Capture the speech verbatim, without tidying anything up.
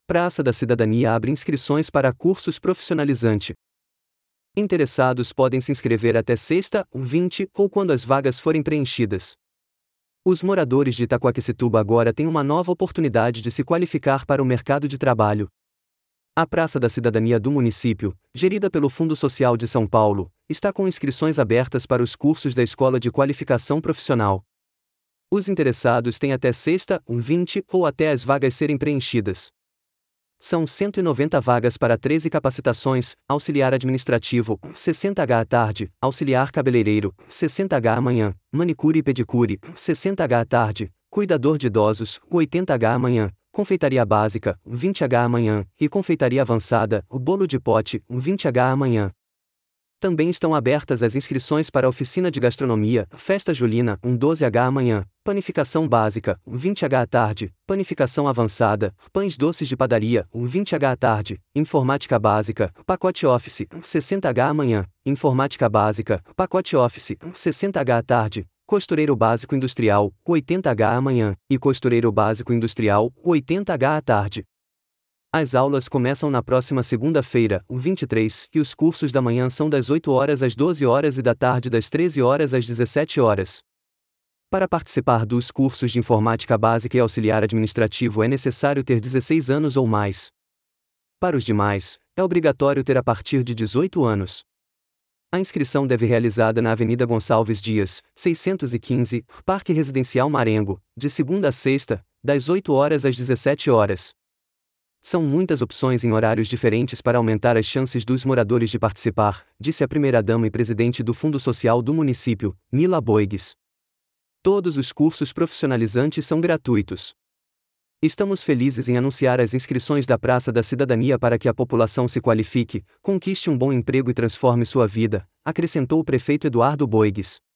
Praça da Cidadania abre inscrições para cursos profissionalizante. Interessados podem se inscrever até sexta, vinte, ou quando as vagas forem preenchidas. Os moradores de Itaquaquecetuba agora têm uma nova oportunidade de se qualificar para o mercado de trabalho. A Praça da Cidadania do município, gerida pelo Fundo Social de São Paulo, está com inscrições abertas para os cursos da Escola de Qualificação Profissional. Os interessados têm até sexta, vinte, ou até as vagas serem preenchidas. São cento e noventa vagas para treze capacitações: auxiliar administrativo, sessenta horas à tarde, auxiliar cabeleireiro, sessenta horas à manhã, manicure e pedicure, sessenta horas à tarde, cuidador de idosos, oitenta horas à manhã, confeitaria básica, vinte horas à manhã, e confeitaria avançada, o bolo de pote, vinte horas à manhã. Também estão abertas as inscrições para a oficina de gastronomia, festa julina, doze horas à manhã, panificação básica, vinte horas à tarde, panificação avançada, pães doces de padaria, vinte horas à tarde, informática básica, pacote office, sessenta horas à manhã, informática básica, pacote office, sessenta horas à tarde, costureiro básico industrial, oitenta horas à manhã, e costureiro básico industrial, oitenta horas à tarde. As aulas começam na próxima segunda-feira, vinte e três, e os cursos da manhã são das oito horas às doze horas e da tarde das treze horas às dezessete horas. Para participar dos cursos de informática básica e auxiliar administrativo é necessário ter dezesseis anos ou mais. Para os demais, é obrigatório ter a partir de dezoito anos. A inscrição deve ser realizada na Avenida Gonçalves Dias, seiscentos e quinze, Parque Residencial Marengo, de segunda a sexta, das oito horas às dezessete horas. São muitas opções em horários diferentes para aumentar as chances dos moradores de participar, disse a primeira-dama e presidente do Fundo Social do município, Mila Boigues. Todos os cursos profissionalizantes são gratuitos. Estamos felizes em anunciar as inscrições da Praça da Cidadania para que a população se qualifique, conquiste um bom emprego e transforme sua vida, acrescentou o prefeito Eduardo Boigues.